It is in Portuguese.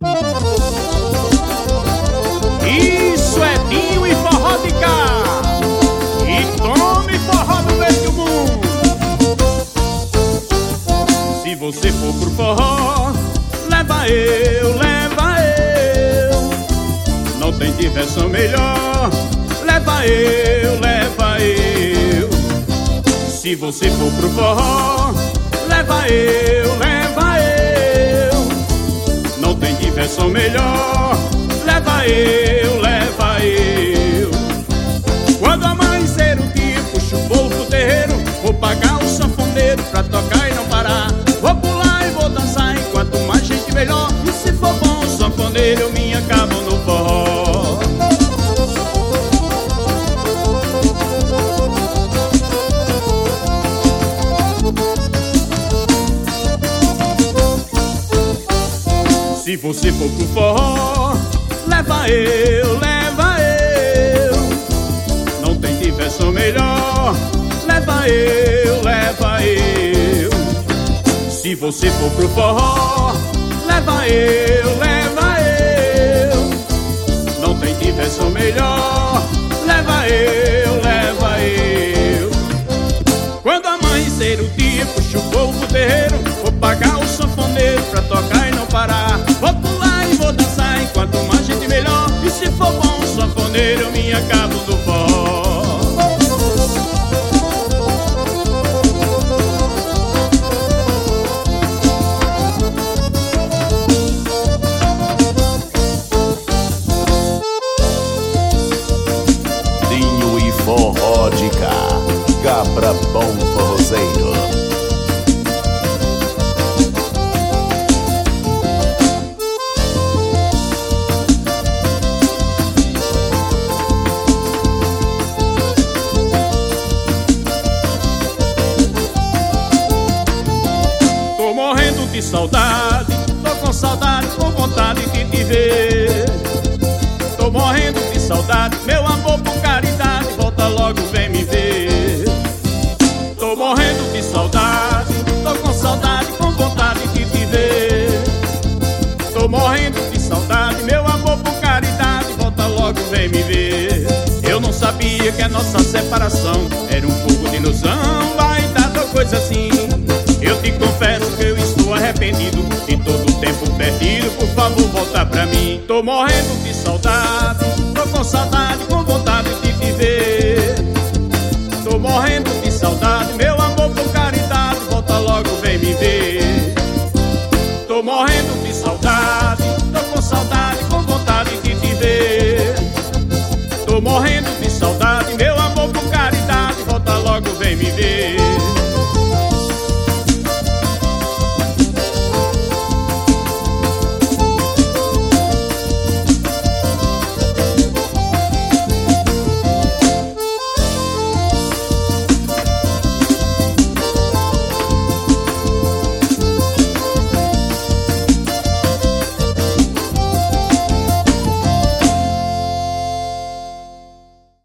Isso é Dinho e forró de cá. E tome forró do meio do mundo. Se você for pro forró, leva eu, leva eu. Não tem diversão melhor, leva eu, leva eu. Se você for pro forró, leva eu, leva eu. Não tem diversão melhor, leva eu, leva eu. Quando amanhecer o dia, puxo o bolo pro terreiro. Vou pagar o sanfoneiro pra tocar e não parar. Vou pular e vou dançar, enquanto mais gente melhor. E se for bom o sanfoneiro, eu me acabo no forró. Se você for pro forró, leva eu, leva eu. Não tem diversão melhor, leva eu, leva eu. Se você for pro forró, leva eu, leva eu. Não tem diversão melhor, leva eu, leva eu. Quando amanhecer o dia, puxo o povo pro terreiro. Vou pagar o sanfoneiro pra tocar e não parar. Vou pular e vou dançar, enquanto mais gente melhor. E se for bom o sanfoneiro, eu me acabo no forró. Dinho e forró de cá, Cabra bom forrozeiro. Tô morrendo de saudade, tô com saudade, com vontade de te ver. Tô morrendo de saudade, meu amor, por caridade, volta logo, vem me ver. Tô morrendo de saudade, tô com saudade, com vontade de te ver. Tô morrendo de saudade, meu amor, por caridade, volta logo, vem me ver. Eu não sabia que a nossa separação era um pouco de ilusão, vai dar tua coisa assim. Eu te confesso que eu estou arrependido de todo o tempo perdido, por favor volta pra mim. Tô morrendo de saudade, tô com saudade, com vontade de te ver. Tô morrendo de saudade, meu amor, por caridade, volta logo, vem me ver. Tô morrendo de saudade, tô com saudade, com vontade de te ver. Tô morrendo de saudade, meu amor, por caridade, volta logo, vem me ver.